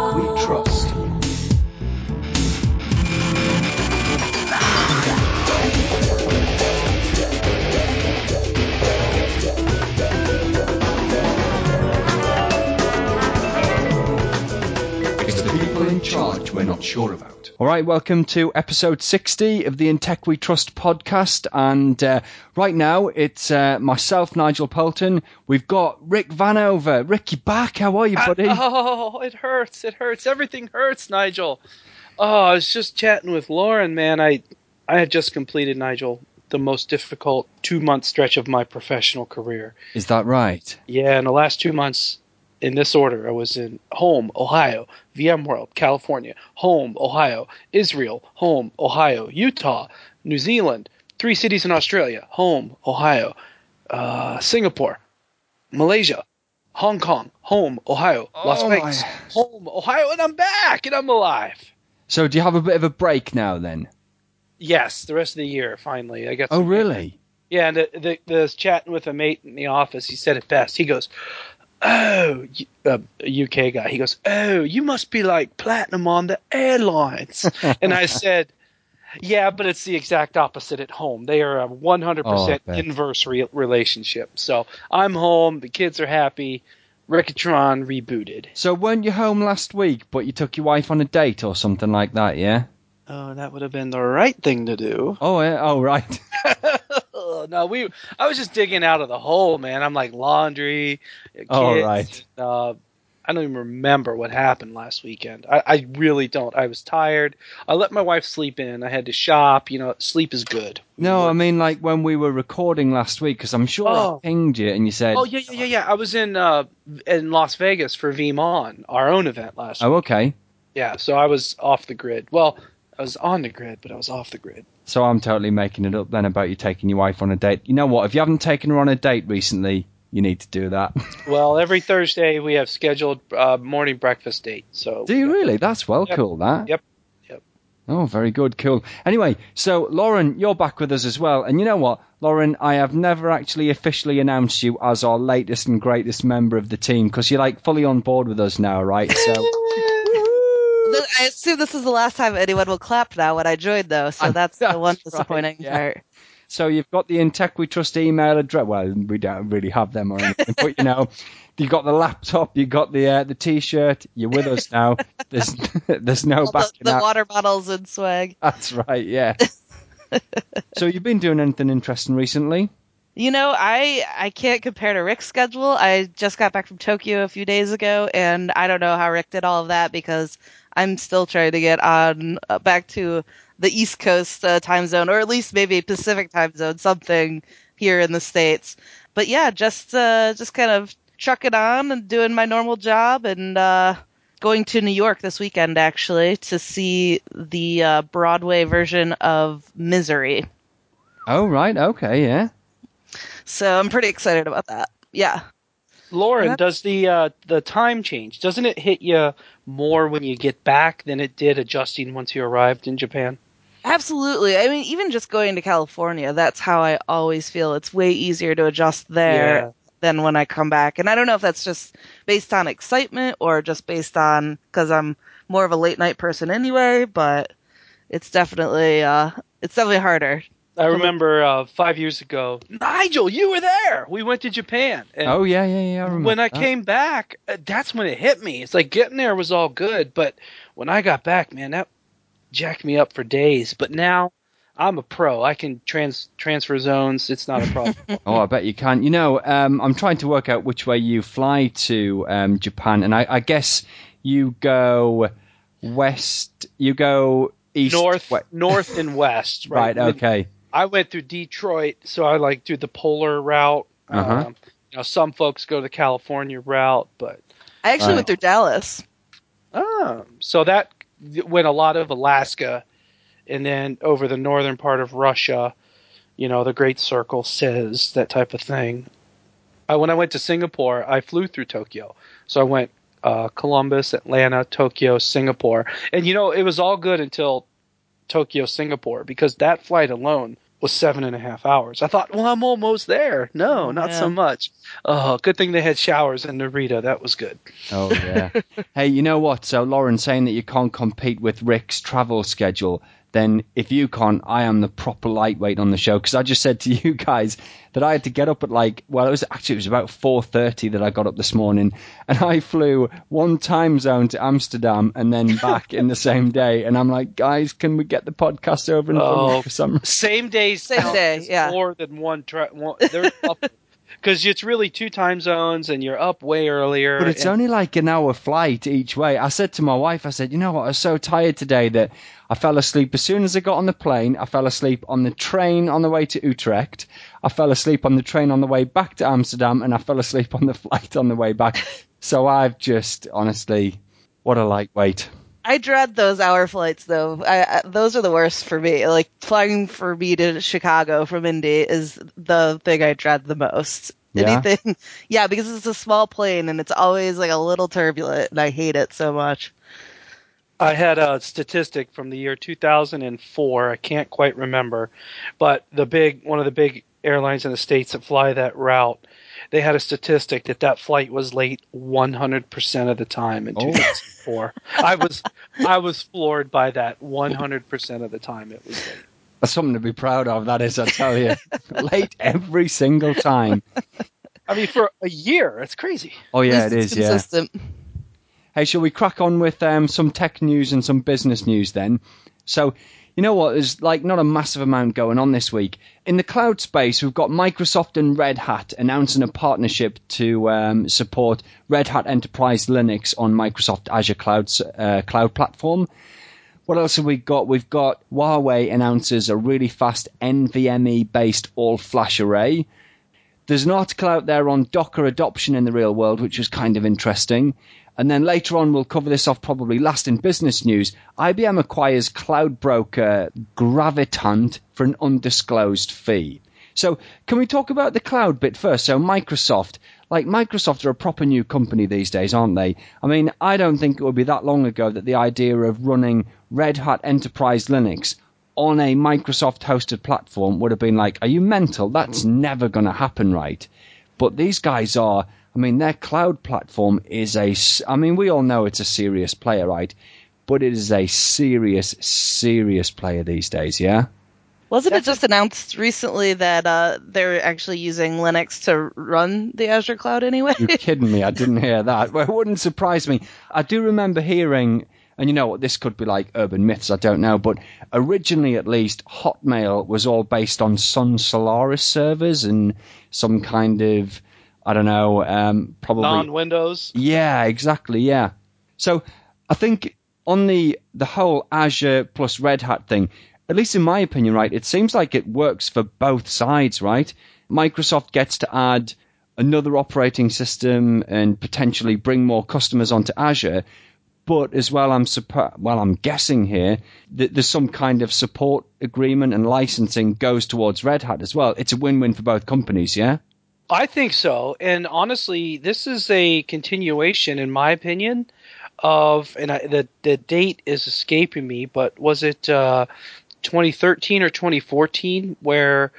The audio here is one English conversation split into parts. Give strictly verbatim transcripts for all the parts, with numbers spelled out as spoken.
tech we trust. It's the people in charge we're not sure about. All right, welcome to episode sixty of the In Tech We Trust podcast. And uh, right now, it's uh, myself, Nigel Poulton. We've got Rick Vanover. Rick, you back? How are you, buddy? I, oh, it hurts. It hurts. Everything hurts, Nigel. Oh, I was just chatting with Lauren, man. I, I had just completed, Nigel, the most difficult two-month stretch of my professional career. Is that right? Yeah, in the last two months, in this order, I was in home, Ohio, VMworld, California, home, Ohio, Israel, home, Ohio, Utah, New Zealand, three cities in Australia, home, Ohio, uh, Singapore, Malaysia, Hong Kong, home, Ohio, Las Oh, Vegas, my. home, Ohio, and I'm back, and I'm alive. So do you have a bit of a break now then? Yes, the rest of the year, finally. I got. Oh, some really? Yeah, and the, the, the was chatting with a mate in the office. He said it best. He goes, oh, uh, a U K guy. He goes, oh, you must be like platinum on the airlines. And I said, yeah, but it's the exact opposite at home. They are a one hundred percent Oh, I bet. inverse re- relationship. So I'm home. The kids are happy. Rickatron rebooted. So weren't you home last week, but you took your wife on a date or something like that, yeah? Oh, that would have been the right thing to do. Oh, yeah? Oh, right. No, we. I was just digging out of the hole, man. I'm like laundry, kids. Oh, right. Uh, I don't even remember what happened last weekend. I, I really don't. I was tired. I let my wife sleep in. I had to shop. You know, sleep is good. No, I mean like when we were recording last week, because I'm sure Oh. I pinged you and you said... Oh yeah, yeah, yeah, yeah. I was in uh, in Las Vegas for VeeamON, our own event last Oh, week. okay. Yeah, so I was off the grid. Well, I was on the grid, but I was off the grid. So I'm totally making it up then about you taking your wife on a date. You know what? If you haven't taken her on a date recently, you need to do that. Well, every Thursday we have scheduled uh, morning breakfast date. So Do you really? That's well Yep. cool, that. Yep. Yep. Oh, very good. Cool. Anyway, so Lauren, you're back with us as well. And you know what? Lauren, I have never actually officially announced you as our latest and greatest member of the team because you're like fully on board with us now, right? So... I assume this is the last time anyone will clap now when I join, though, so And that's, the one that's disappointing right, yeah. part. So you've got the In Tech We Trust email address. Well, we don't really have them or anything, but you know, you got the laptop, you got the uh, the T-shirt. You're with us now. There's there's no All backing the, the out. water bottles and swag. That's right. Yeah. So you've been doing anything interesting recently? You know, I I can't compare to Rick's schedule. I just got back from Tokyo a few days ago, and I don't know how Rick did all of that because I'm still trying to get on uh, back to the East Coast uh, time zone, or at least maybe Pacific time zone, something here in the States. But yeah, just uh, just kind of trucking on and doing my normal job, and uh, going to New York this weekend actually to see the uh, Broadway version of Misery. Oh right. Okay. Yeah. So I'm pretty excited about that. Yeah. Lauren, That's- does the uh, the time change? Doesn't it hit you more when you get back than it did adjusting once you arrived in Japan? Absolutely. I mean, even just going to California, that's how I always feel. It's way easier to adjust there Yeah. than when I come back. And I don't know if that's just based on excitement or just based on because I'm more of a late night person anyway, but it's definitely uh, it's definitely harder. I remember uh, five years ago, Nigel, you were there. We went to Japan. And Oh yeah, yeah, yeah. I remember when I that. came back, uh, that's when it hit me. It's like getting there was all good, but when I got back, man, that jacked me up for days. But now I'm a pro. I can trans transfer zones. It's not a problem. Oh, I bet you can. You know, um, I'm trying to work out which way you fly to um, Japan, and I, I guess you go west. You go east, north, we- north and west. right? Right. Okay. I went through Detroit, so I like do the polar route. Uh-huh. Um, you know, some folks go the California route, but I actually Right. went through Dallas. oh, so that went a lot of Alaska, and then over the northern part of Russia. You know, the Great Circle says that type of thing. Uh, when I went to Singapore, I flew through Tokyo, so I went uh, Columbus, Atlanta, Tokyo, Singapore, and you know, it was all good until Tokyo, Singapore, because that flight alone was seven and a half hours. I thought, well, I'm almost there. No, Oh, not man. so much. Oh, good thing they had showers in Narita. That was good. Oh, yeah. Hey, you know what? So, Lauren, saying that you can't compete with Rick's travel schedule, then if you can't, I am the proper lightweight on the show. Because I just said to you guys that I had to get up at like, well, it was actually, it was about four thirty that I got up this morning. And I flew one time zone to Amsterdam and then back in the same day. And I'm like, guys, can we get the podcast over and done Oh, with for some reason? Same days Same count day, as yeah. more than one. Tra- one they're up because it's really two time zones and you're up way earlier. But it's and- only like an hour flight each way. I said to my wife, I said, you know what, I was so tired today that I fell asleep as soon as I got on the plane. I fell asleep on the train on the way to Utrecht. I fell asleep on the train on the way back to Amsterdam, and I fell asleep on the flight on the way back. So I've just, honestly, what a lightweight. I dread those hour flights, though. I, I, those are the worst for me. Like, flying for me to Chicago from Indy is the thing I dread the most. Yeah? Anything, yeah, because it's a small plane and it's always like a little turbulent, and I hate it so much. I had a statistic from the year two thousand four. I can't quite remember, but the big one of the big airlines in the States that fly that route, they had a statistic that that flight was late one hundred percent of the time in Oh. two thousand four. I was I was floored by that. one hundred percent of the time it was late. That's something to be proud of, that is, I tell you. Late every single time. I mean, for a year, it's crazy. Oh, yeah, At it least is, it's yeah. consistent. Hey, shall we crack on with um, some tech news and some business news then? So, you know what? There's like not a massive amount going on this week. In the cloud space, we've got Microsoft and Red Hat announcing a partnership to um, support Red Hat Enterprise Linux on Microsoft Azure Cloud, uh, cloud platform. What else have we got? We've got Huawei announces a really fast NVMe-based all-flash array. There's an article out there on Docker adoption in the real world, which was kind of interesting. And then later on, we'll cover this off probably last in business news. I B M acquires cloud broker Gravitant for an undisclosed fee. So can we talk about the cloud bit first? So Microsoft, like Microsoft are a proper new company these days, aren't they? I mean, I don't think it would be that long ago that the idea of running Red Hat Enterprise Linux on a Microsoft-hosted platform would have been like, are you mental? That's never going to happen, right? But these guys are, I mean, their cloud platform is a, I mean, we all know it's a serious player, right? But it is a serious, serious player these days, yeah? Wasn't That's it just announced recently that uh, they're actually using Linux to run the Azure cloud anyway? You're kidding me. I didn't hear that. Well, it wouldn't surprise me. I do remember hearing, and you know what, this could be like urban myths, I don't know, but originally at least, Hotmail was all based on Sun Solaris servers and some kind of, I don't know, um, probably... Non-Windows. Yeah, exactly, yeah. So I think on the the whole Azure plus Red Hat thing, at least in my opinion, right, it seems like it works for both sides, right? Microsoft gets to add another operating system and potentially bring more customers onto Azure, but as well, I'm suppo- well, I'm guessing here that there's some kind of support agreement and licensing goes towards Red Hat as well. It's a win-win for both companies, yeah? I think so. And honestly, this is a continuation, in my opinion, of, and I, the, the date is escaping me, but was it uh, twenty thirteen or twenty fourteen where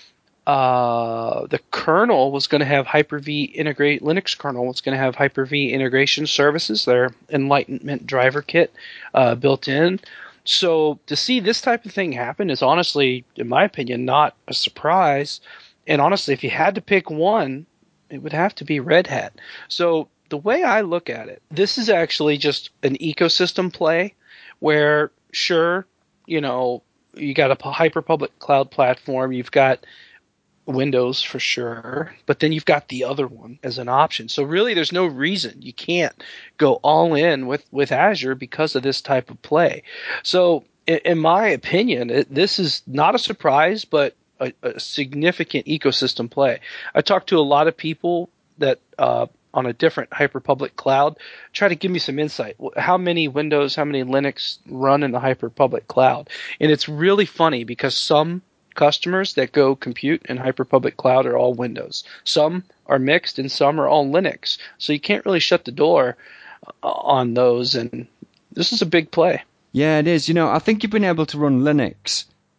uh, the kernel was going to have Hyper-V integrate, Linux kernel was going to have Hyper-V integration services, their Enlightenment driver kit uh, built in. So to see this type of thing happen is honestly, in my opinion, not a surprise. And honestly, if you had to pick one, it would have to be Red Hat. So the way I look at it, this is actually just an ecosystem play where, sure, you know, you got a hyper-public cloud platform, you've got Windows for sure, but then you've got the other one as an option. So really there's no reason you can't go all in with, with Azure because of this type of play. So in, in my opinion, it, this is not a surprise, but a, a significant ecosystem play. I talked to a lot of people that uh, on a different hyper-public cloud try to give me some insight. How many Windows, how many Linux run in the hyper-public cloud? And it's really funny because some customers that go compute in hyper-public cloud are all Windows. Some are mixed and some are all Linux. So you can't really shut the door on those, and this is a big play. Yeah, it is. You know, I think you've been able to run Linux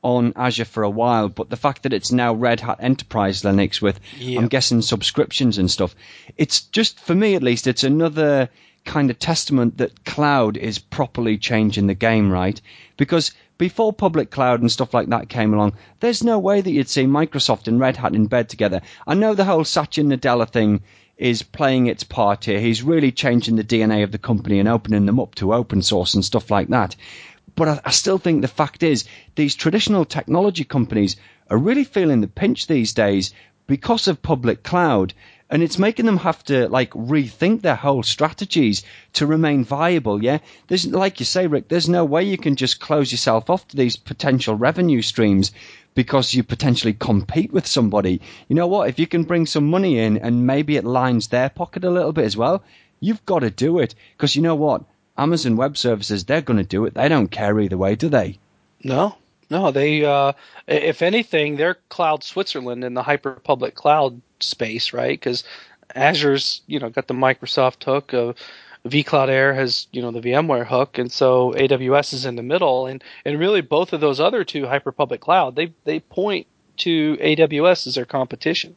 on Azure for a while, but the fact that it's now Red Hat Enterprise Linux with, Yeah. I'm guessing, subscriptions and stuff, it's just, for me at least, it's another kind of testament that cloud is properly changing the game, right? Because before public cloud and stuff like that came along, there's no way that you'd see Microsoft and Red Hat in bed together. I know the whole Satya Nadella thing is playing its part here. He's really changing the D N A of the company and opening them up to open source and stuff like that. But I, I still think the fact is these traditional technology companies are really feeling the pinch these days because of public cloud. And it's making them have to, like, rethink their whole strategies to remain viable, yeah? There's, like you say, Rick, there's no way you can just close yourself off to these potential revenue streams because you potentially compete with somebody. You know what? If you can bring some money in and maybe it lines their pocket a little bit as well, you've got to do it. Because you know what? Amazon Web Services, they're going to do it. They don't care either way, do they? No. No, they, uh, if anything, they're cloud Switzerland in the hyper-public cloud space, right? Because Azure's, you know, got the Microsoft hook. Uh, vCloud Air has, you know, the VMware hook, and so A W S is in the middle. And, and really, both of those other two hyper-public cloud, they they point to A W S as their competition.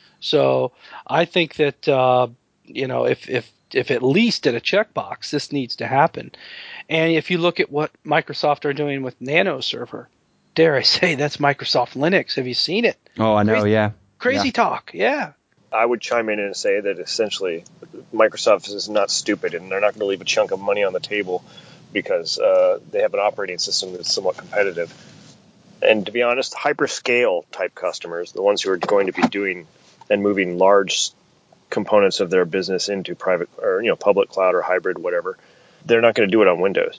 So I think that, uh, you know, if if if at least at a checkbox, this needs to happen. And if you look at what Microsoft are doing with Nano Server, dare I say, that's Microsoft Linux. Have you seen it? Oh, I know, Crazy, yeah. Crazy yeah. talk, yeah. I would chime in and say that essentially Microsoft is not stupid, and they're not going to leave a chunk of money on the table because uh, they have an operating system that's somewhat competitive. And to be honest, hyperscale type customers, the ones who are going to be doing and moving large components of their business into private or, you know, public cloud or hybrid, whatever, they're not going to do it on Windows.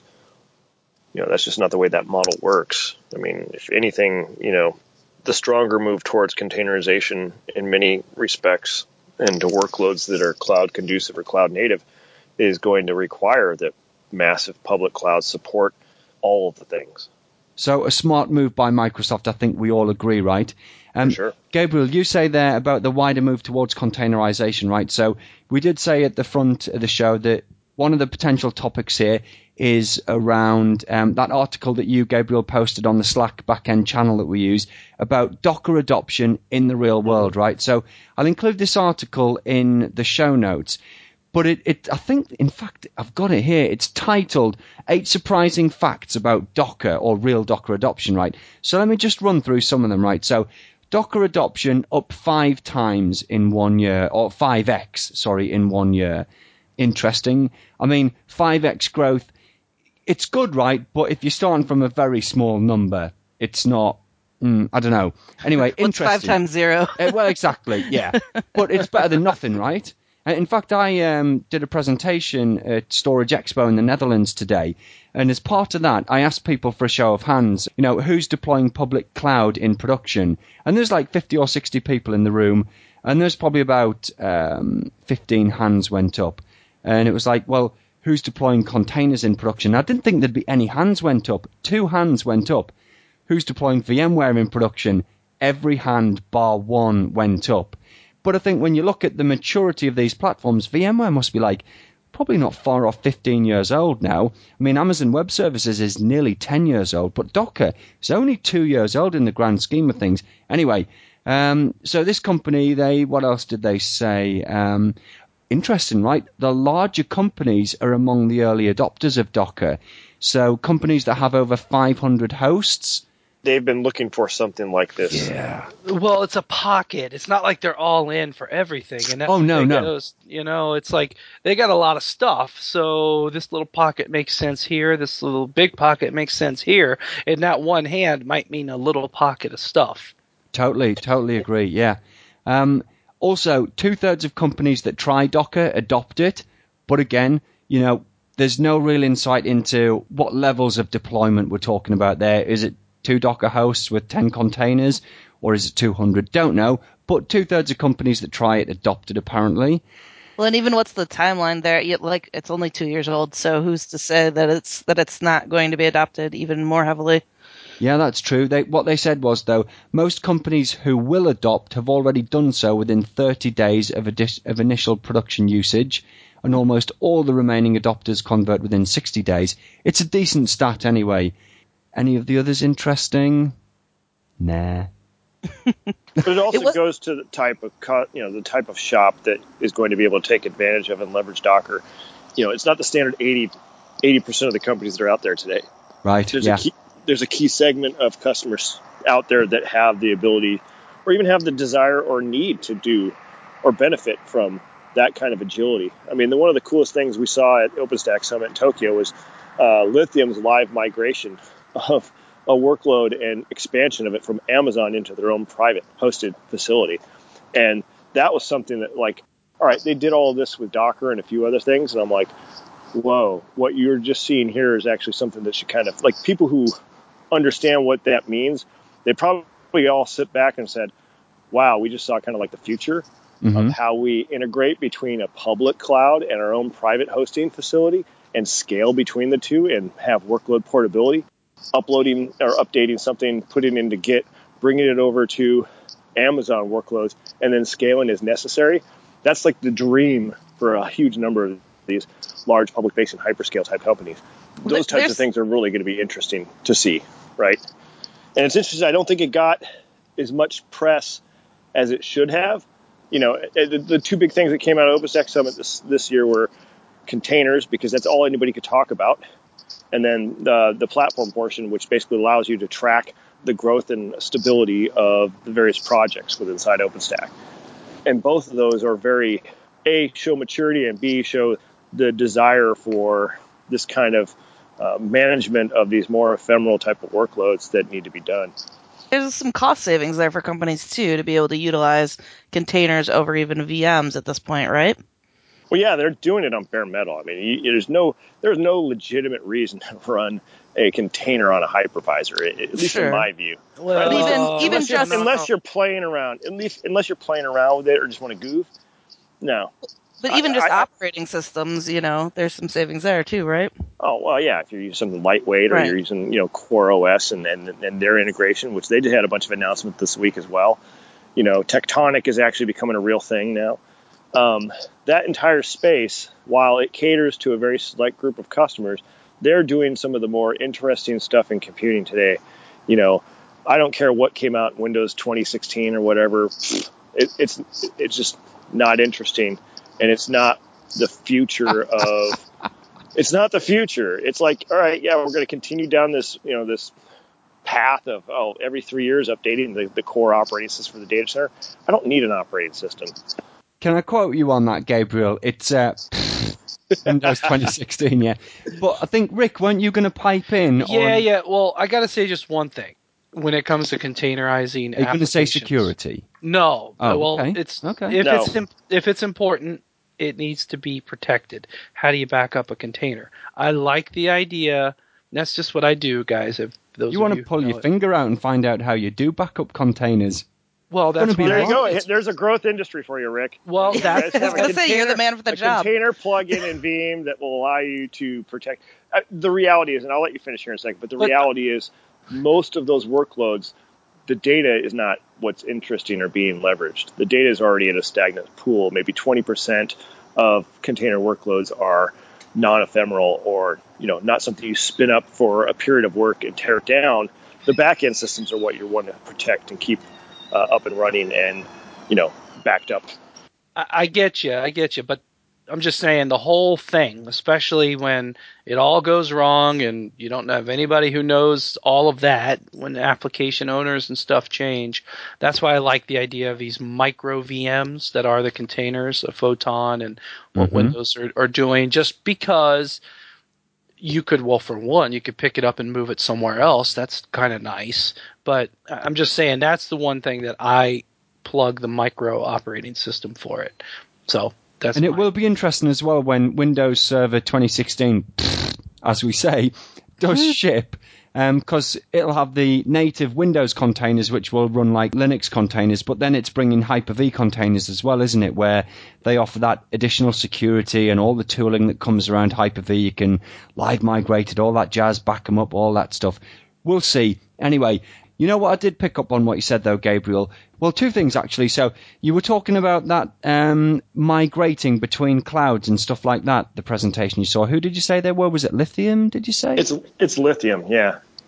You know, that's just not the way that model works. I mean, if anything, you know, the stronger move towards containerization in many respects and to workloads that are cloud conducive or cloud native is going to require that massive public cloud support all of the things. So a smart move by Microsoft, I think we all agree, right? Um, For sure. Gabriel, you say there about the wider move towards containerization, right? So we did say at the front of the show that one of the potential topics here is around um, that article that you, Gabriel, posted on the Slack backend channel that we use about Docker adoption in the real world, right? So I'll include this article in the show notes. But it, it, I think, in fact, I've got it here. It's titled Eight Surprising Facts About Docker or Real Docker Adoption, right? So let me just run through some of them, right? So Docker adoption up five times in one year, or five x, sorry, in one year. Interesting. I mean, five x growth, it's good, right? But if you're starting from a very small number, it's not, mm, I don't know. Anyway, What's interesting. five times zero? uh, well, exactly, yeah. But it's better than nothing, right? In fact, I um, did a presentation at Storage Expo in the Netherlands today, and as part of that, I asked people for a show of hands, you know, who's deploying public cloud in production? And there's like fifty or sixty people in the room, and there's probably about um, fifteen hands went up. And it was like, well, who's deploying containers in production? I didn't think there'd be any hands went up. Two hands went up. Who's deploying VMware in production? Every hand bar one went up. But I think when you look at the maturity of these platforms, VMware must be like probably not far off fifteen years old now. I mean, Amazon Web Services is nearly ten years old, but Docker is only two years old in the grand scheme of things. Anyway, um, so this company, they, what else did they say? Um, interesting, right? The larger companies are among the early adopters of Docker. So companies that have over five hundred hosts. They've been looking for something like this. Yeah. Well, it's a pocket. It's not like they're all in for everything. And that's Oh, the no, thing no. goes, you know, it's like they got a lot of stuff. So this little pocket makes sense here. This little big pocket makes sense here. And that one hand might mean a little pocket of stuff. Totally, totally agree. Yeah. Um, also, two-thirds of companies that try Docker adopt it. But again, you know, there's no real insight into what levels of deployment we're talking about there. Is it two Docker hosts with ten containers, or is it two hundred? Don't know. But two-thirds of companies that try it adopt it, apparently. Well, and even what's the timeline there? You, like, it's only two years old, so who's to say that it's that it's not going to be adopted even more heavily? Yeah, that's true. They, what they said was, though, most companies who will adopt have already done so within thirty days of, adi- of initial production usage, and almost all the remaining adopters convert within sixty days. It's a decent stat anyway. Any of the others interesting? Nah. But it also It was- goes to the type of co- you know the type of shop that is going to be able to take advantage of and leverage Docker. You know, it's not the standard eighty percent of the companies that are out there today. Right. There's yeah. a key there's a key segment of customers out there that have the ability or even have the desire or need to do or benefit from that kind of agility. I mean, the, one of the coolest things we saw at OpenStack Summit in Tokyo was uh, Lithium's live migration of a workload and expansion of it from Amazon into their own private hosted facility. And that was something that, like, all right, they did all of this with Docker and a few other things. And I'm like, whoa, what you're just seeing here is actually something that should kind of, like, people who understand what that means, they probably all sit back and said, wow, we just saw kind of like the future Mm-hmm. of how we integrate between a public cloud and our own private hosting facility and scale between the two and have workload portability, uploading or updating something, putting it into Git, bringing it over to Amazon workloads, and then scaling as necessary. That's like the dream for a huge number of these large public-facing hyperscale type companies. Those types There's- of things are really going to be interesting to see, right? And it's interesting. I don't think it got as much press as it should have. You know, the, the two big things that came out of OpenStack Summit this, this year were containers, because that's all anybody could talk about, and then the the platform portion, which basically allows you to track the growth and stability of the various projects within inside OpenStack. And both of those are very, A, show maturity, and B, show the desire for this kind of uh, management of these more ephemeral type of workloads that need to be done. There's some cost savings there for companies too to be able to utilize containers over even V Ms at this point, right? Well, yeah, they're doing it on bare metal. I mean, you, there's no there's no legitimate reason to run a container on a hypervisor, at least Sure. in my view. Well, But even- uh, even unless, you're, just- unless you're playing around, at least unless you're playing around with it or just want to goof, no. But even just I- I- operating systems, you know, there's some savings there too, right? Oh, well, yeah, if you're using something lightweight or Right. you're using, you know, Core O S and, and, and their integration, which they did had a bunch of announcements this week as well. You know, Tectonic is actually becoming a real thing now. Um, that entire space, while it caters to a very select group of customers, they're doing some of the more interesting stuff in computing today. You know, I don't care what came out in Windows twenty sixteen or whatever. It, it's it's just not interesting, and it's not the future of. It's not the future. It's like, all right, yeah, we're going to continue down this, you know, this path of oh, every three years updating the, the core operating system for the data center. I don't need an operating system. Can I quote you on that, Gabriel? It's uh, Windows twenty sixteen, yeah. But I think, Rick, weren't you going to pipe in? Yeah, on, yeah. Well, I got to say just one thing when it comes to containerizing. Are you going to say applications. security? No. Oh, well, okay. it's Okay. if No. it's im- if it's important, it needs to be protected. How do you back up a container? I like the idea. That's just what I do, guys. If those You of want you to pull know your it. finger out and find out how you do backup containers. Well, that's gonna be what There I- you go. it's- There's a growth industry for you, Rick. Well, You that's guys I was have a gonna say, you're the container- man for the a job. container plugin in Veeam that will allow you to protect. Uh, the reality is, and I'll let you finish here in a second, but the But- reality is, most of those workloads, the data is not what's interesting or being leveraged. The data is already in a stagnant pool. Maybe twenty percent of container workloads are non-ephemeral, or you know, not something you spin up for a period of work and tear down. The back-end systems are what you want to protect and keep uh, up and running and, you know, backed up. I, I get you, I get you, but I'm just saying the whole thing, especially when it all goes wrong and you don't have anybody who knows all of that when application owners and stuff change. That's why I like the idea of these micro V Ms that are the containers of Photon and what Mhm. Windows are, are doing, just because you could, well, for one, you could pick it up and move it somewhere else. That's kind of nice. But I'm just saying that's the one thing that I plug the micro operating system for it. So that's And it my- will be interesting as well when Windows Server twenty sixteen, as we say, does ship, because it'll have the native Windows containers which will run like Linux containers, but then it's bringing Hyper-V containers as well, isn't it, where they offer that additional security and all the tooling that comes around Hyper-V. You can live migrate it, all that jazz, back them up, all that stuff. We'll see. Anyway, you know what I did pick up on what you said, though, Gabriel? Well, two things, actually. So you were talking about that um, migrating between clouds and stuff like that, the presentation you saw. Who did you say they were? Was it Lithium, did you say? It's it's lithium, yeah.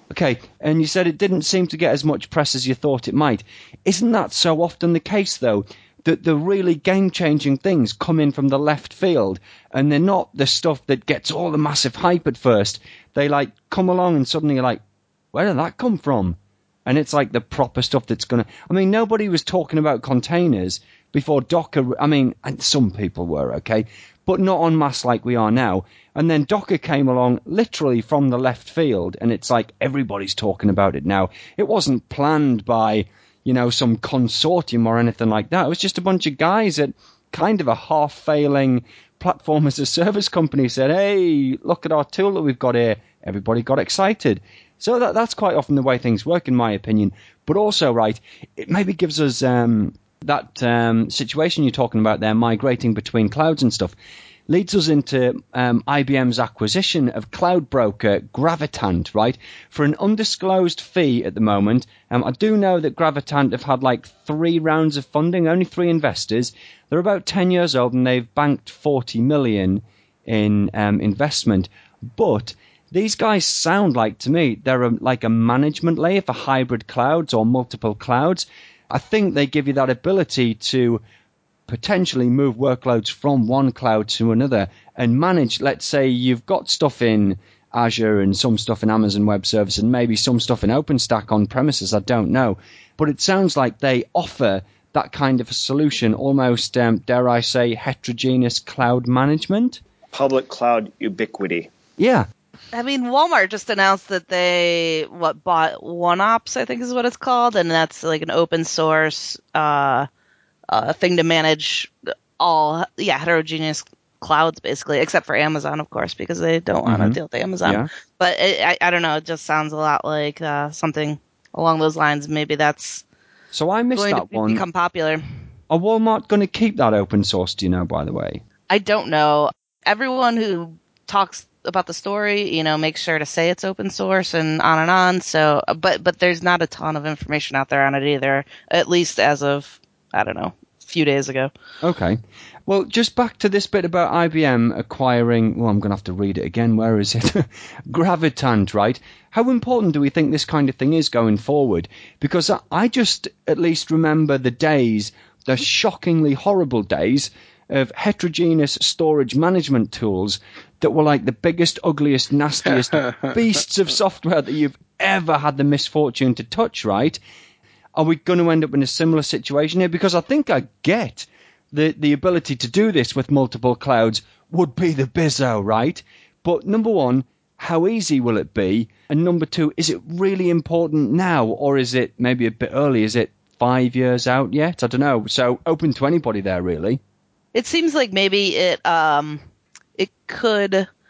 Okay, and you said it didn't seem to get as much press as you thought it might. Isn't that so often the case, though, that the really game-changing things come in from the left field, and they're not the stuff that gets all the massive hype at first? They, like, come along and suddenly you're like, where did that come from? And it's like the proper stuff that's going to... I mean, nobody was talking about containers before Docker... I mean, and some people were, okay? But not en masse like we are now. And then Docker came along literally from the left field, and it's like everybody's talking about it now. It wasn't planned by, you know, some consortium or anything like that. It was just a bunch of guys at kind of a half-failing platform as a service company said, hey, look at our tool that we've got here. Everybody got excited. So that, that's quite often the way things work, in my opinion. But also, right, it maybe gives us um, that um, situation you're talking about there, migrating between clouds and stuff, leads us into um, I B M's acquisition of cloud broker Gravitant, right, for an undisclosed fee at the moment. Um, I do know that Gravitant have had like three rounds of funding, only three investors. They're about ten years old and they've banked forty million in um, investment. But these guys sound like, to me, they're a, like a management layer for hybrid clouds or multiple clouds. I think they give you that ability to potentially move workloads from one cloud to another and manage, let's say you've got stuff in Azure and some stuff in Amazon Web Service and maybe some stuff in OpenStack on premises, I don't know. But it sounds like they offer that kind of a solution, almost, um, dare I say, heterogeneous cloud management. Public cloud ubiquity. Yeah. I mean, Walmart just announced that they what bought OneOps, I think is what it's called, and that's like an open source uh, uh, thing to manage all yeah heterogeneous clouds, basically, except for Amazon, of course, because they don't want to Mm-hmm. deal with Amazon. Yeah. But it, I, I don't know, it just sounds a lot like uh, something along those lines. Maybe that's So I missed going that to be- one. become popular. Are Walmart going to keep that open source, do you know, by the way? I don't know. Everyone who talks about the story, you know, makes sure to say it's open source and on and on. So, but but there's not a ton of information out there on it either, at least as of, I don't know, a few days ago. Okay. Well, just back to this bit about I B M acquiring, well, I'm going to have to read it again. Where is it? Gravitant, right? How important do we think this kind of thing is going forward? Because I, I just at least remember the days, the shockingly horrible days of heterogeneous storage management tools that were like the biggest, ugliest, nastiest beasts of software that you've ever had the misfortune to touch, right? Are we going to end up in a similar situation here? Because I think I get the, the ability to do this with multiple clouds would be the bizzo, right? But number one, how easy will it be? And number two, is it really important now, or is it maybe a bit early? Is it five years out yet? I don't know. So open to anybody there, really. It seems like maybe it um it could,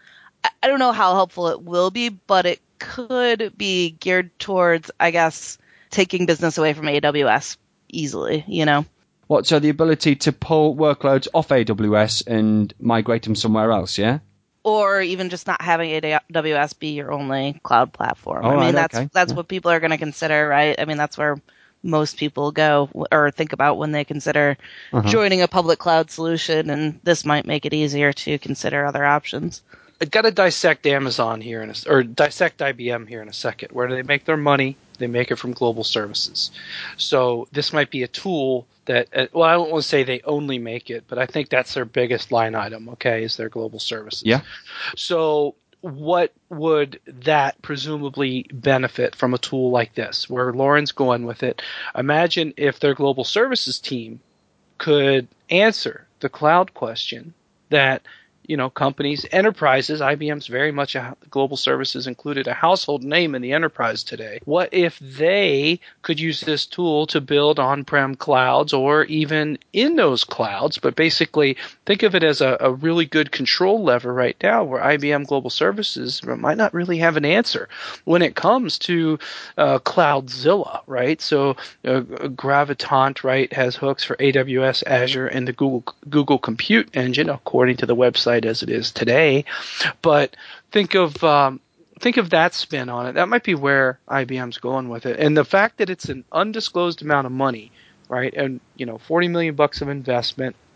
I I don't know how helpful it will be, but it could be geared towards, I guess, taking business away from A W S easily, you know? What, so the ability to pull workloads off A W S and migrate them somewhere else, yeah? Or even just not having A W S be your only cloud platform. All I mean, right, that's okay. that's Yeah. what people are going to consider, right? I mean, that's where most people go or think about when they consider Uh-huh. joining a public cloud solution, and this might make it easier to consider other options. I've got to dissect Amazon here in a, or dissect I B M here in a second. Where do they make their money? They make it from global services. So this might be a tool that, uh, well, I don't want to say they only make it, but I think that's their biggest line item, okay, is their global services. Yeah. So what would that presumably benefit from a tool like this, where Lauren's going with it? Imagine if their global services team could answer the cloud question that, you know, companies, enterprises, I B M's very much a global services included, a household name in the enterprise today. What if they could use this tool to build on-prem clouds or even in those clouds, but basically think of it as a, a really good control lever right now where I B M Global Services might not really have an answer when it comes to uh, CloudZilla, right? So uh, Gravitant, right, has hooks for A W S, Azure, and the Google Google Compute Engine, according to the website as it is today. But think of um, think of that spin on it. That might be where I B M's going with it. And the fact that it's an undisclosed amount of money, right, and you know, forty million bucks of investment,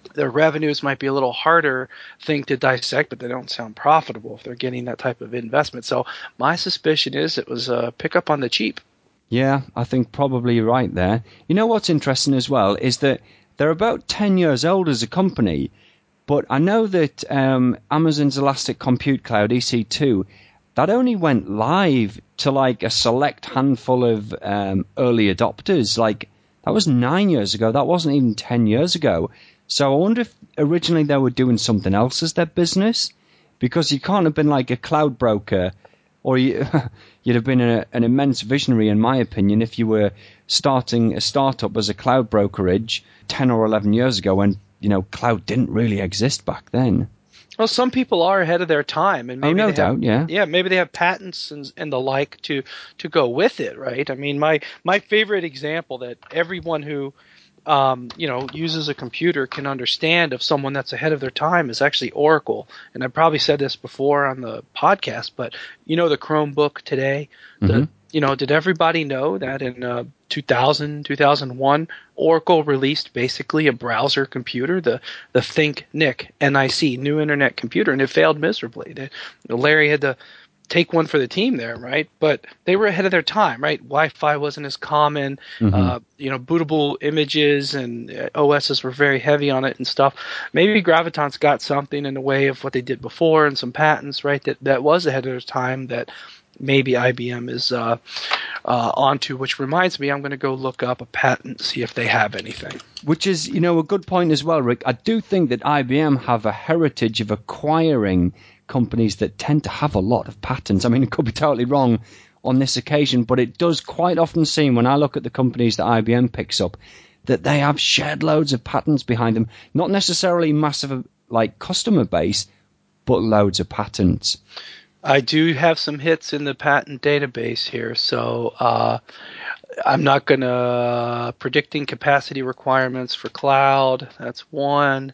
their revenues might be a little harder thing to dissect, but they don't sound profitable if they're getting that type of investment. So my suspicion is it was a pickup on the cheap. Yeah, I think probably you're right there. You know what's interesting as well is that they're about ten years old as a company, but I know that um, Amazon's Elastic Compute Cloud, E C two, that only went live to like a select handful of um, early adopters. Like, that was nine years ago. That wasn't even ten years ago. So I wonder if originally they were doing something else as their business, because you can't have been like a cloud broker, or you, you'd have been a, an immense visionary, in my opinion, if you were starting a startup as a cloud brokerage ten or eleven years ago when, you know, cloud didn't really exist back then. Well, some people are ahead of their time, and maybe oh, no they doubt, have, yeah, yeah, maybe they have patents and, and the like to to go with it, right? I mean, my my favorite example that everyone who um, you know uses a computer can understand of someone that's ahead of their time is actually Oracle. And I probably said this before on the podcast, but you know, the Chromebook today, the mm-hmm. you know, did everybody know that in uh, two thousand, two thousand one, Oracle released basically a browser computer, the the ThinkNIC, N I C, New Internet Computer, and it failed miserably. They, Larry had to take one for the team there, right? But they were ahead of their time, right? Wi-Fi wasn't as common. Mm-hmm. Uh, you know, bootable images and uh, O Ss were very heavy on it and stuff. Maybe Graviton's got something in the way of what they did before and some patents, right? That that was ahead of their time that maybe I B M is uh, uh, onto, which reminds me, I'm going to go look up a patent, see if they have anything. Which is, you know, a good point as well, Rick. I do think that I B M have a heritage of acquiring companies that tend to have a lot of patents. I mean, it could be totally wrong on this occasion, but it does quite often seem, when I look at the companies that I B M picks up, that they have shed loads of patents behind them. Not necessarily massive, like, customer base, but loads of patents. I do have some hits in the patent database here, so uh, I'm not going to uh, predicting capacity requirements for cloud. That's one.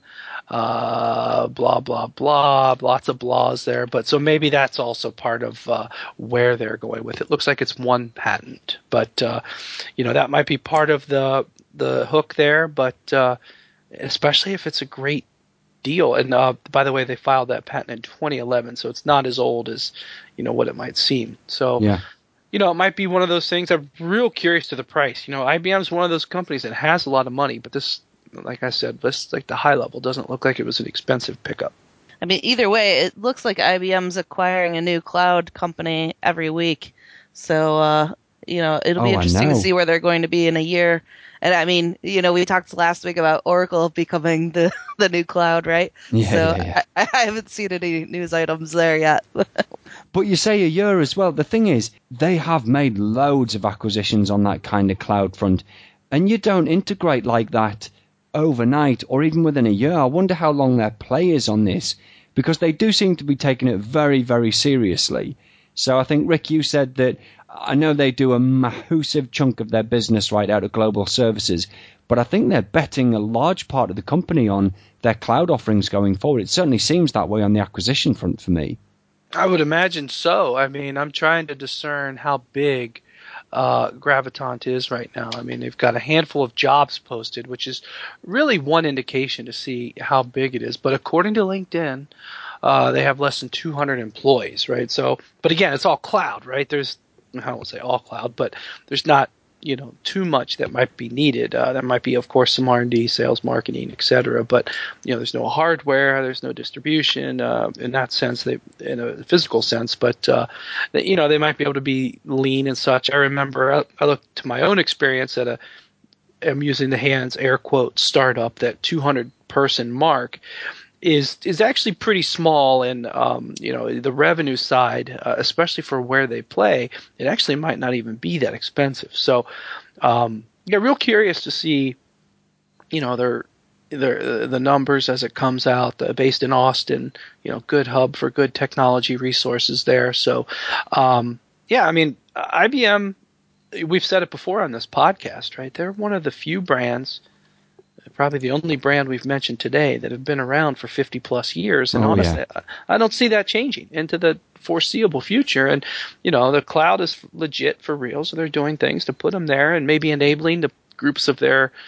Uh, blah blah blah. Lots of blahs there, but so maybe that's also part of uh, where they're going with it. Looks like it's one patent, but uh, you know, that might be part of the the hook there. But uh, especially if it's a great deal. And uh, by the way, they filed that patent in twenty eleven, so it's not as old as, you know, what it might seem. So, yeah. you know, it might be one of those things. I'm real curious to the price. You know, I B M is one of those companies that has a lot of money, but this, like I said, this, like the high level, doesn't look like it was an expensive pickup. I mean, either way, it looks like I B M's acquiring a new cloud company every week. So, uh, you know, it'll be Oh, I interesting to know. see where they're going to be in a year. And I mean, you know, we talked last week about Oracle becoming the, the new cloud, right? Yeah, so yeah, yeah. I, I haven't seen any news items there yet. But you say a year as well. The thing is, they have made loads of acquisitions on that kind of cloud front, and you don't integrate like that overnight or even within a year. I wonder how long their play is on this, because they do seem to be taking it very, very seriously. So I think, Rick, you said that I know they do a massive chunk of their business right out of global services, but I think they're betting a large part of the company on their cloud offerings going forward. It certainly seems that way on the acquisition front for me. I would imagine so. I mean, I'm trying to discern how big uh, Graviton is right now. I mean, they've got a handful of jobs posted, which is really one indication to see how big it is. But according to LinkedIn, uh, they have less than two hundred employees, right? So, but again, it's all cloud, right? There's, I won't say all cloud, but there's not, you know, too much that might be needed. Uh, there might be, of course, some R and D, sales, marketing, et cetera. But, you know, there's no hardware, there's no distribution uh, in that sense, they, in a physical sense. But, uh, they, you know, they might be able to be lean and such. I remember I, I looked to my own experience at a, I'm using the hands air quote startup, that two hundred person mark is is actually pretty small, and um, you know, the revenue side, uh, especially for where they play, it actually might not even be that expensive. So, um, yeah, real curious to see, you know, their their the numbers as it comes out. Uh, based in Austin, you know, good hub for good technology resources there. So, um, yeah, I mean, I B M. We've said it before on this podcast, right? They're one of the few brands, probably the only brand we've mentioned today, that have been around for fifty plus years. And Oh, honestly, yeah. I don't see that changing into the foreseeable future. And, you know, the cloud is legit for real. So they're doing things to put them there and maybe enabling the groups of their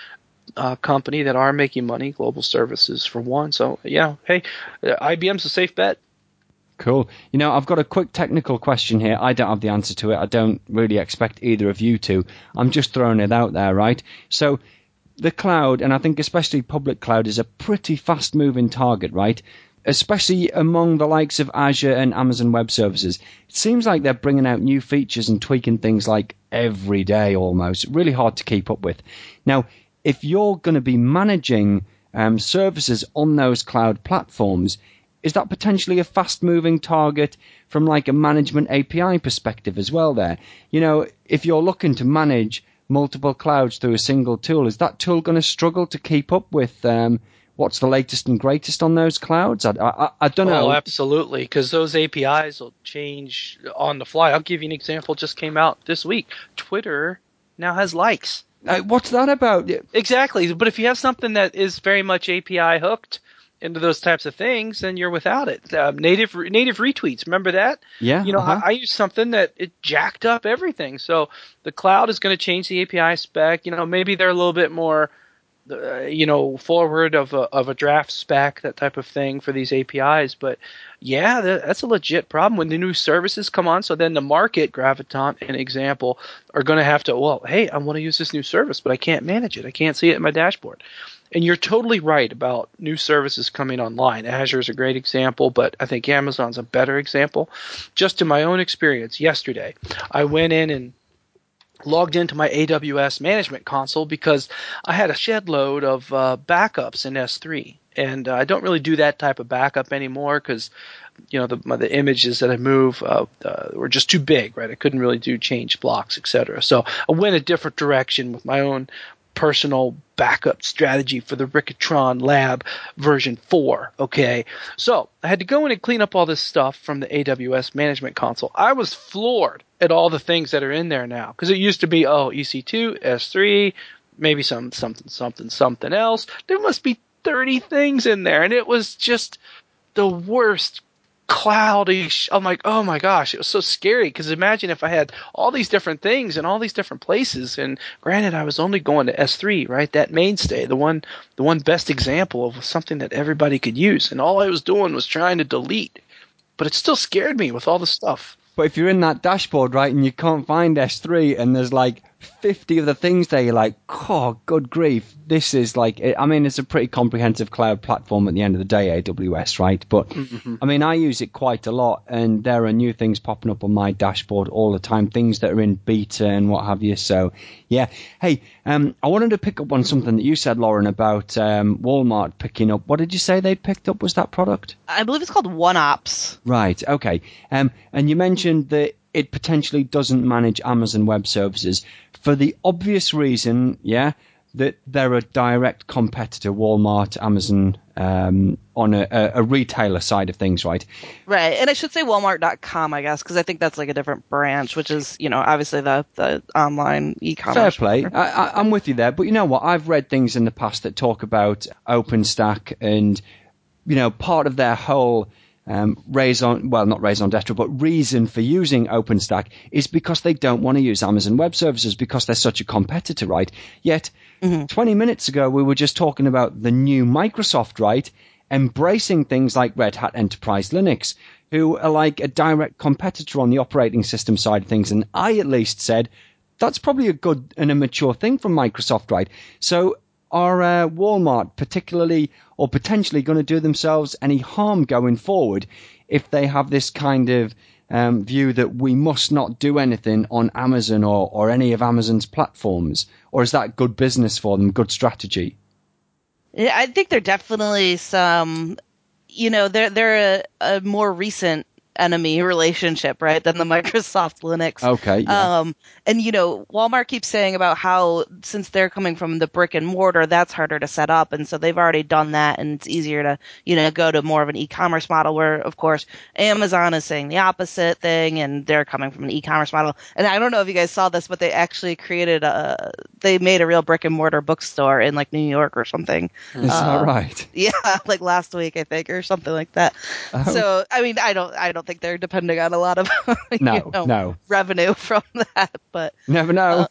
uh, company that are making money, global services for one. So yeah, hey, uh, I B M's a safe bet. Cool. You know, I've got a quick technical question here. I don't have the answer to it. I don't really expect either of you to. I'm just throwing it out there, right? So the cloud, and I think especially public cloud, is a pretty fast-moving target, right? Especially among the likes of Azure and Amazon Web Services. It seems like they're bringing out new features and tweaking things like every day almost. Really hard to keep up with. Now, if you're going to be managing um, services on those cloud platforms, is that potentially a fast-moving target from like a management A P I perspective as well there? You know, if you're looking to manage multiple clouds through a single tool, is that tool going to struggle to keep up with um, what's the latest and greatest on those clouds? I, I, I don't know. Oh, absolutely, because those A P Is will change on the fly. I'll give you an example. Just came out this week. Twitter now has likes. Uh, what's that about? Exactly, but if you have something that is very much A P I hooked into those types of things, then you're without it. Uh, native native retweets, remember that? Yeah. You know, uh-huh. I, I use something that it jacked up everything. So the cloud is going to change the A P I spec. You know, maybe they're a little bit more, uh, you know, forward of a of a draft spec, that type of thing for these A P Is. But yeah, that, that's a legit problem when the new services come on. So then the market, Graviton, an example, are going to have to, well, hey, I want to use this new service, but I can't manage it. I can't see it in my dashboard. And you're totally right about new services coming online. Azure is a great example, but I think Amazon's a better example. Just in my own experience yesterday, I went in and logged into my A W S management console because I had a shed load of uh, backups in S three. And uh, I don't really do that type of backup anymore because, you know, the my, the images that I move uh, uh, were just too big, right? I couldn't really do change blocks, et cetera. So I went a different direction with my own personal backup strategy for the Ricatron Lab version four, okay? So I had to go in and clean up all this stuff from the A W S management console. I was floored at all the things that are in there now because it used to be, oh, E C two, S three, maybe some something, something, something else. There must be thirty things in there, and it was just the worst cloudy. Sh- I'm like, oh my gosh, it was so scary because imagine if I had all these different things in all these different places. And granted, I was only going to S three, right? That mainstay, the one, the one best example of something that everybody could use. And all I was doing was trying to delete, but it still scared me with all the stuff. But if you're in that dashboard, right, and you can't find S three and there's like fifty of the things there, you're like, oh, good grief. This is like, I mean, it's a pretty comprehensive cloud platform at the end of the day, A W S, right? But, mm-hmm. I mean, I use it quite a lot, and there are new things popping up on my dashboard all the time, things that are in beta and what have you. So, yeah. Hey, um, I wanted to pick up on something that you said, Lauren, about um, Walmart picking up. What did you say they picked up? Was that product? I believe it's called OneOps. Right, okay. Um, and you mentioned that it potentially doesn't manage Amazon Web Services for the obvious reason, yeah, that they're a direct competitor, Walmart, Amazon, um, on a, a retailer side of things, right? Right, and I should say Walmart dot com, I guess, because I think that's like a different branch, which is, you know, obviously the, the online e-commerce. Fair play. I, I, I'm with you there, but you know what? I've read things in the past that talk about OpenStack and, you know, part of their whole Um, raison, well, not raison d'etre, but reason for using OpenStack is because they don't want to use Amazon Web Services because they're such a competitor, right? Yet, mm-hmm. twenty minutes ago, we were just talking about the new Microsoft, right? Embracing things like Red Hat Enterprise Linux, who are like a direct competitor on the operating system side of things. And I at least said, that's probably a good and a mature thing from Microsoft, right? So, are uh, Walmart particularly or potentially going to do themselves any harm going forward if they have this kind of um, view that we must not do anything on Amazon or, or any of Amazon's platforms? Or is that good business for them, good strategy? Yeah, I think they're definitely some, you know, they're, they're a, a more recent enemy relationship, right, than the Microsoft Linux. Okay. Yeah. Um, and, you know, Walmart keeps saying about how since they're coming from the brick and mortar, that's harder to set up. And so they've already done that, and it's easier to, you know, go to more of an e-commerce model where, of course, Amazon is saying the opposite thing, and they're coming from an e-commerce model. And I don't know if you guys saw this, but they actually created a, they made a real brick and mortar bookstore in like New York or something. Is uh, that right? Yeah, like last week, I think, or something like that. Oh. So, I mean, I don't, I don't think they're depending on a lot of you no, know, no revenue from that, but never know.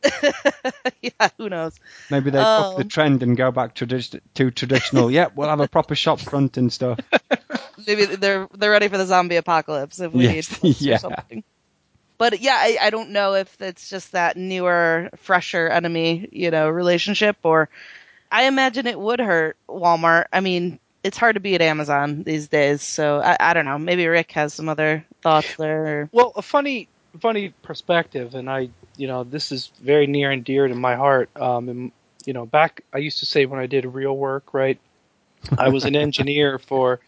Yeah, who knows? Maybe they Um, buck the trend and go back tradi- to traditional. Yeah, we'll have a proper shop front and stuff. Maybe they're they're ready for the zombie apocalypse if we Yes, need books yeah. or something. But yeah, I, I don't know if it's just that newer, fresher enemy, you know, relationship, or I imagine it would hurt Walmart. I mean, it's hard to beat Amazon these days, so I, I don't know. Maybe Rick has some other thoughts there. Well, a funny, funny perspective, and I, you know, this is very near and dear to my heart. Um, and, you know, back I used to say when I did real work, right? I was an engineer for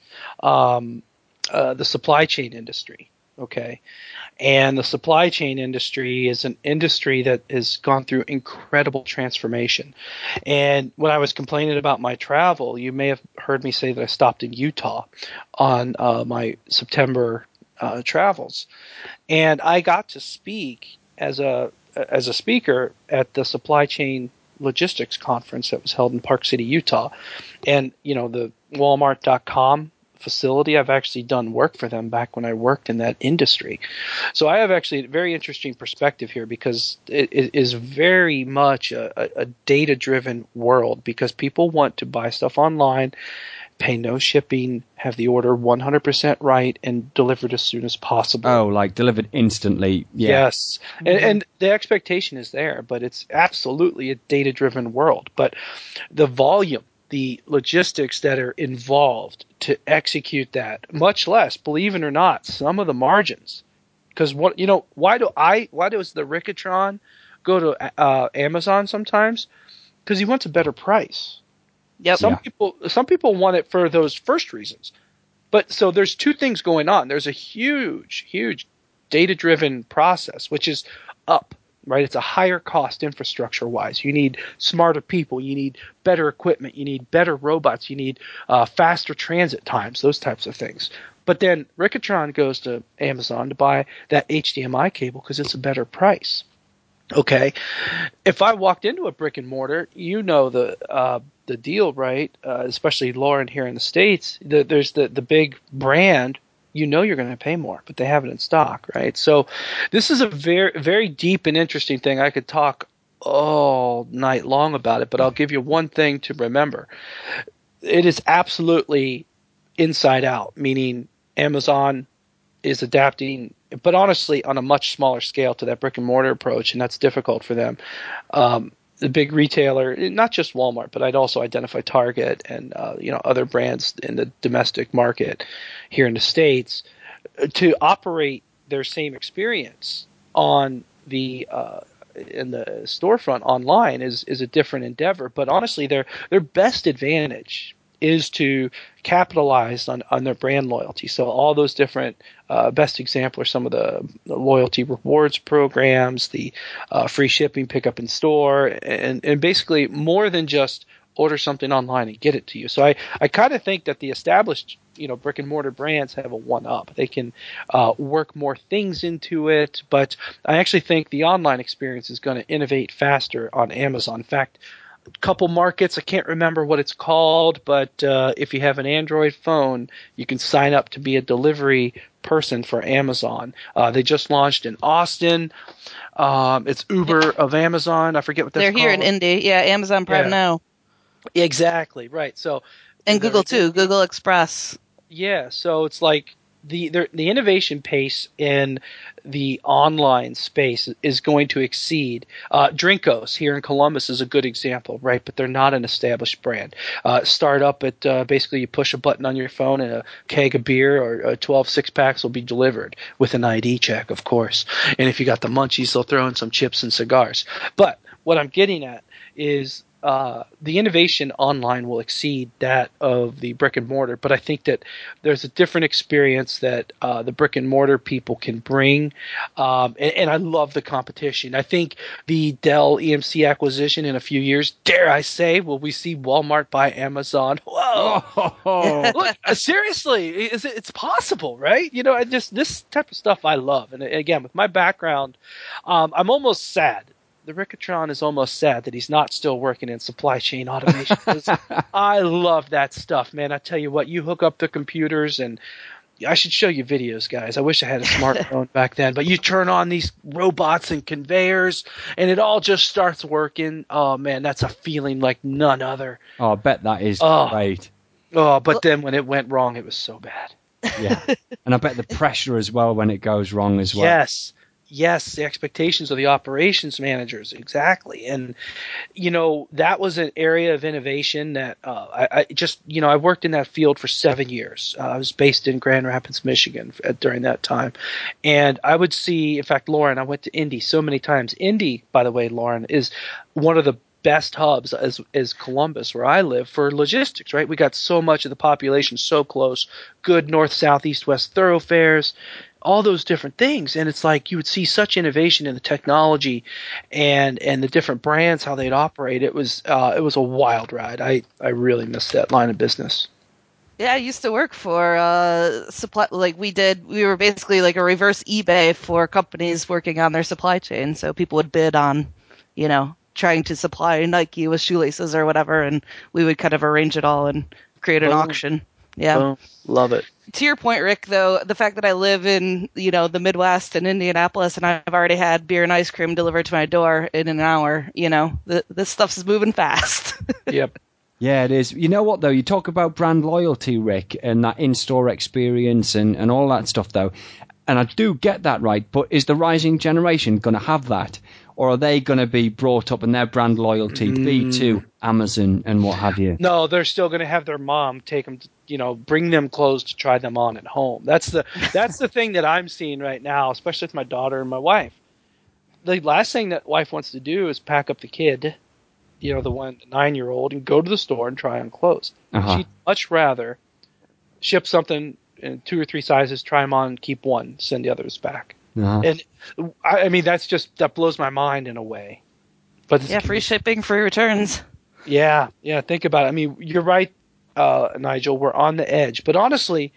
um, uh, the supply chain industry. Okay, and the supply chain industry is an industry that has gone through incredible transformation. And when I was complaining about my travel, you may have heard me say that I stopped in Utah on uh, my September uh, travels, and I got to speak as a as a speaker at the supply chain logistics conference that was held in Park City, Utah. And you know, the Walmart dot com facility, I've actually done work for them back when I worked in that industry. So I have actually a very interesting perspective here, because it, it is very much a, a data-driven world, because people want to buy stuff online, pay no shipping, have the order one hundred percent right, and delivered as soon as possible. Oh, like delivered instantly. Yeah. Yes. And, and the expectation is there, but it's absolutely a data-driven world. But the volume, the logistics that are involved to execute that, much less, believe it or not, some of the margins. Because what you know, why do I? Why does the Rickatron go to uh, Amazon sometimes? Because he wants a better price. Yep. Some Yeah. people, some people want it for those first reasons. But so there's two things going on. There's a huge, huge data-driven process, which is up. Right, it's a higher cost infrastructure-wise. You need smarter people. You need better equipment. You need better robots. You need uh, faster transit times. Those types of things. But then Rickatron goes to Amazon to buy that H D M I cable because it's a better price. Okay, if I walked into a brick and mortar, you know the uh, the deal, right? Uh, especially Lauren here in the States. The, there's the the big brand. You know you're going to pay more, but they have it in stock, right? So this is a very, very deep and interesting thing. I could talk all night long about it, but I'll give you one thing to remember. It is absolutely inside out, meaning Amazon is adapting, but honestly on a much smaller scale to that brick and mortar approach, and that's difficult for them. Um, the big retailer, not just Walmart, but I'd also identify Target and uh, you know other brands in the domestic market here in the States, to operate their same experience on the uh, in the storefront online is is a different endeavor. But honestly, their their best advantage is to capitalize on, on their brand loyalty. So all those different uh, best example are some of the, the loyalty rewards programs, the uh, free shipping, pickup in store, and, and basically more than just order something online and get it to you. So I, I kind of think that the established you know brick and mortar brands have a one up. They can uh, work more things into it, but I actually think the online experience is going to innovate faster on Amazon. In fact, couple markets, I can't remember what it's called, but uh, if you have an Android phone, you can sign up to be a delivery person for Amazon. Uh, they just launched in Austin. Um, it's Uber of Amazon. I forget what that's They're called. here in Indy. Yeah, Amazon Prime Yeah. Now. Exactly, right. So And they're- Google too, Google Express. Yeah, so it's like the the, the innovation pace in the online space is going to exceed. Uh, Drinkos here in Columbus is a good example, right? But they're not an established brand. Uh, start up at uh, basically you push a button on your phone and a keg of beer or uh, twelve six packs will be delivered with an I D check, of course. And if you got the munchies, they'll throw in some chips and cigars. But what I'm getting at is uh, the innovation online will exceed that of the brick and mortar, but I think that there's a different experience that uh, the brick and mortar people can bring, um, and, and I love the competition. I think the Dell E M C acquisition in a few years, dare I say, will we see Walmart buy Amazon? Whoa! Oh, Look, uh, seriously, is it, it's possible, right? You know, I just this type of stuff I love, and again, with my background, um, I'm almost sad. The Rickatron is almost sad that he's not still working in supply chain automation. 'Cause I love that stuff, man. I tell you what, you hook up the computers and I should show you videos, guys. I wish I had a smartphone back then. But you turn on these robots and conveyors, and it all just starts working. Oh, man, that's a feeling like none other. Oh, I bet that is Oh. great. Oh, but then when it went wrong, it was so bad. Yeah. And I bet the pressure as well when it goes wrong as well. Yes. Yes, the expectations of the operations managers, exactly. And, you know, that was an area of innovation that uh, I, I just, you know, I worked in that field for seven years. Uh, I was based in Grand Rapids, Michigan at, during that time. And I would see, in fact, Lauren, I went to Indy so many times. Indy, by the way, Lauren, is one of the best hubs as as Columbus, where I live, for logistics, right? We got so much of the population so close, good north, south, east, west thoroughfares, all those different things. And it's like you would see such innovation in the technology and and the different brands, how they'd operate. It was uh, it was a wild ride. I, I really missed that line of business. Yeah, I used to work for uh supply. Like we did, we were basically like a reverse eBay for companies working on their supply chain. So people would bid on, you know, trying to supply Nike with shoelaces or whatever, and we would kind of arrange it all and create an Boom. auction. Yeah. Boom. Love it. To your point, Rick, though, the fact that I live in, you know, the Midwest in Indianapolis and I've already had beer and ice cream delivered to my door in an hour, you know, th- this stuff's moving fast. Yep. Yeah, it is. You know what, though? You talk about brand loyalty, Rick, and that in-store experience and, and all that stuff, though. And I do get that right, but is the rising generation going to have that? Or are they going to be brought up and their brand loyalty Mm. be to Amazon and what have you? No, they're still going to have their mom take them, to, you know, bring them clothes to try them on at home. That's the that's the thing that I'm seeing right now, especially with my daughter and my wife. The last thing that wife wants to do is pack up the kid, you know, the one nine-year-old, and go to the store and try on clothes. Uh-huh. She'd much rather ship something in two or three sizes, try them on, keep one, send the others back. Uh-huh. And I, I mean, that's just that blows my mind in a way. But it's Yeah, free shipping, free returns. Yeah, yeah. Think about it. I mean, you're right, uh, Nigel. We're on the edge, but honestly,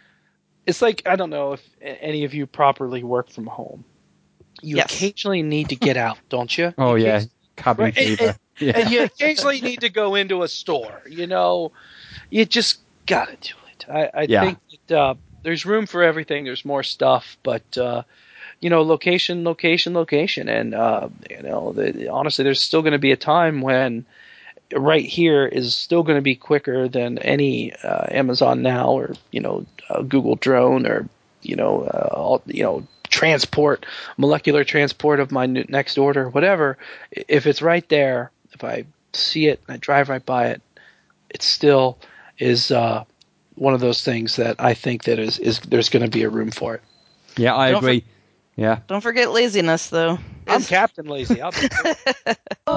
it's like I don't know if a- any of you properly work from home. You Yes. occasionally need to get out, don't you? Oh, You yeah. occasionally- Cabin Right, and- fever. And Yeah. you occasionally need to go into a store. You know, you just gotta do it. I, I Yeah. think that, uh, there's room for everything. There's more stuff, but uh, you know, location, location, location, and uh, you know, the, honestly, there's still going to be a time when right here is still going to be quicker than any uh, Amazon Now or you know uh, Google Drone or you know uh, all, you know transport, molecular transport of my n- next order, whatever. If it's right there, if I see it, I drive right by it. It still is uh, one of those things that I think that is is there's going to be a room for it. Yeah, I Don't agree. Yeah. Don't forget laziness, though. I'm Is- Captain Lazy. I'll be